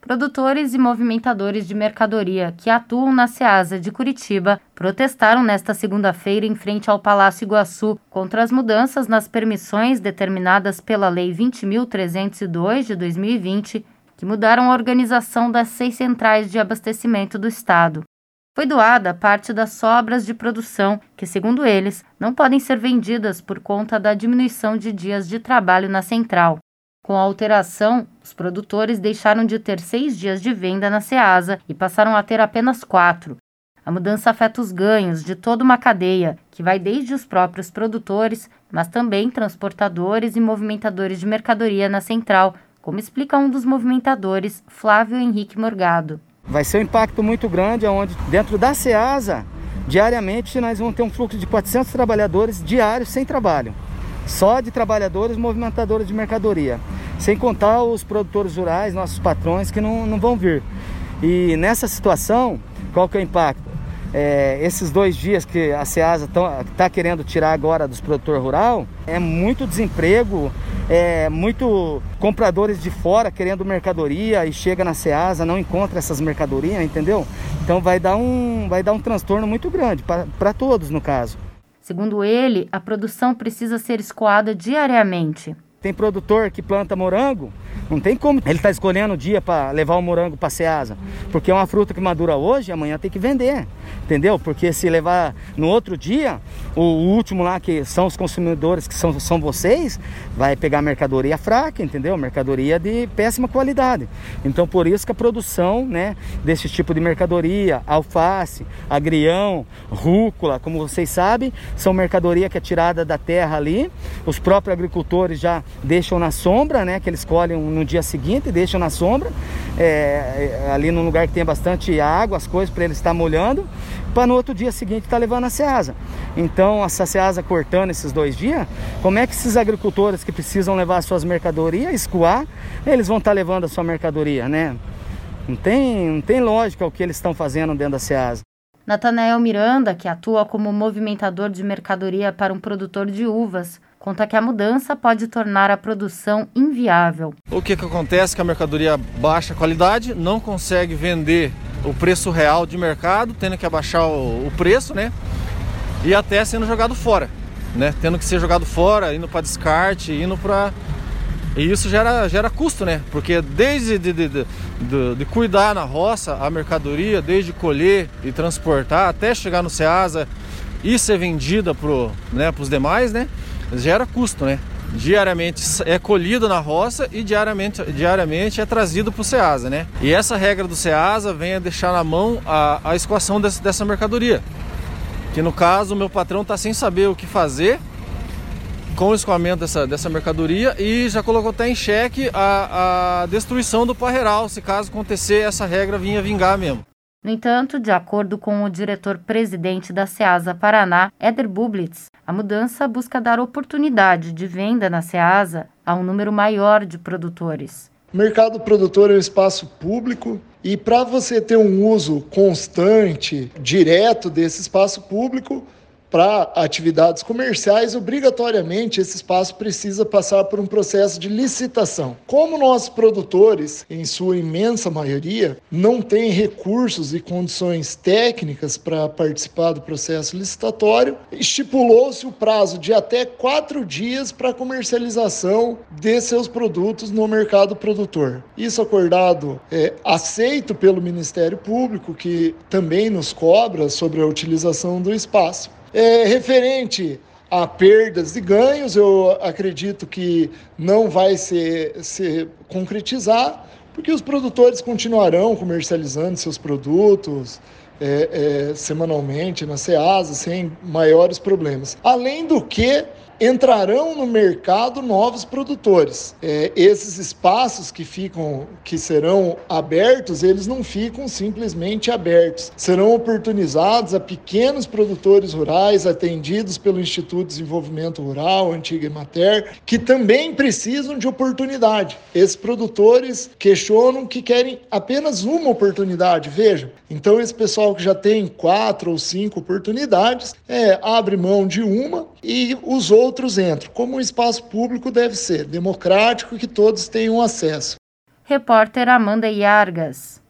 Produtores e movimentadores de mercadoria que atuam na Ceasa de Curitiba protestaram nesta segunda-feira em frente ao Palácio Iguaçu contra as mudanças nas permissões determinadas pela Lei 20.302 de 2020, que mudaram a organização das 6 centrais de abastecimento do Estado. Foi doada parte das sobras de produção, que, segundo eles, não podem ser vendidas por conta da diminuição de dias de trabalho na central. Com a alteração, os produtores deixaram de ter 6 dias de venda na Ceasa e passaram a ter apenas 4. A mudança afeta os ganhos de toda uma cadeia, que vai desde os próprios produtores, mas também transportadores e movimentadores de mercadoria na central, como explica um dos movimentadores, Flávio Henrique Morgado. Vai ser um impacto muito grande, onde dentro da Ceasa, diariamente, nós vamos ter um fluxo de 400 trabalhadores diários sem trabalho. Só de trabalhadores movimentadores de mercadoria. Sem contar os produtores rurais, nossos patrões, que não vão vir. E nessa situação, qual que é o impacto? Esses 2 dias que a Ceasa está querendo tirar agora dos produtores rurais, é muito desemprego, muito compradores de fora querendo mercadoria e chega na Ceasa, não encontra essas mercadorias, entendeu? Então vai dar um transtorno muito grande para todos, no caso. Segundo ele, a produção precisa ser escoada diariamente. Tem produtor que planta morango, não tem como ele estar escolhendo o dia para levar o morango para a Ceasa, porque é uma fruta que madura hoje e amanhã tem que vender, entendeu? Porque se levar no outro dia, o último lá, que são os consumidores, que são vocês, vai pegar mercadoria fraca, entendeu? Mercadoria de péssima qualidade. Então, por isso que a produção, né, desse tipo de mercadoria, alface, agrião, rúcula, como vocês sabem, são mercadoria que é tirada da terra ali, os próprios agricultores já deixam na sombra, né, que eles colhem no dia seguinte e deixam na sombra, ali num lugar que tem bastante água, as coisas para eles estar molhando, para no outro dia seguinte estar levando a Ceasa. Então, essa Ceasa cortando esses 2 dias, como é que esses agricultores que precisam levar as suas mercadorias, escoar, eles vão estar levando a sua mercadoria, né? Não tem lógica o que eles estão fazendo dentro da Ceasa. Natanael Miranda, que atua como movimentador de mercadoria para um produtor de uvas, conta que a mudança pode tornar a produção inviável. O que acontece é que a mercadoria baixa qualidade, não consegue vender o preço real de mercado, tendo que abaixar o preço, né? E até sendo jogado fora, né? Tendo que ser jogado fora, indo para descarte, indo para... E isso gera custo, né? Porque desde de cuidar na roça a mercadoria, desde colher e transportar até chegar no Ceasa e ser vendida para os demais, né? Gera custo, né? Diariamente é colhido na roça e diariamente é trazido para o Ceasa, né? E essa regra do Ceasa vem a deixar na mão a escoação dessa mercadoria. Que no caso o meu patrão está sem saber o que fazer com o escoamento dessa mercadoria e já colocou até em xeque a destruição do parreiral, se caso acontecer essa regra vingar mesmo. No entanto, de acordo com o diretor-presidente da Ceasa Paraná, Éder Bublitz, a mudança busca dar oportunidade de venda na Ceasa a um número maior de produtores. O mercado produtor é um espaço público e para você ter um uso constante, direto desse espaço público, para atividades comerciais, obrigatoriamente esse espaço precisa passar por um processo de licitação. Como nossos produtores, em sua imensa maioria, não têm recursos e condições técnicas para participar do processo licitatório, estipulou-se o prazo de até 4 dias para comercialização de seus produtos no mercado produtor. Isso acordado, aceito pelo Ministério Público, que também nos cobra sobre a utilização do espaço. Referente a perdas e ganhos, eu acredito que não vai se concretizar, porque os produtores continuarão comercializando seus produtos semanalmente na Ceasa, sem maiores problemas. Além do que, entrarão no mercado novos produtores. Esses espaços que serão abertos, eles não ficam simplesmente abertos. Serão oportunizados a pequenos produtores rurais atendidos pelo Instituto de Desenvolvimento Rural, antiga Emater, que também precisam de oportunidade. Esses produtores questionam que querem apenas uma oportunidade, vejam. Então esse pessoal que já tem 4 ou 5 oportunidades, abre mão de uma e os outros entram, como um espaço público deve ser, democrático, que todos tenham acesso. Repórter Amanda Iargas.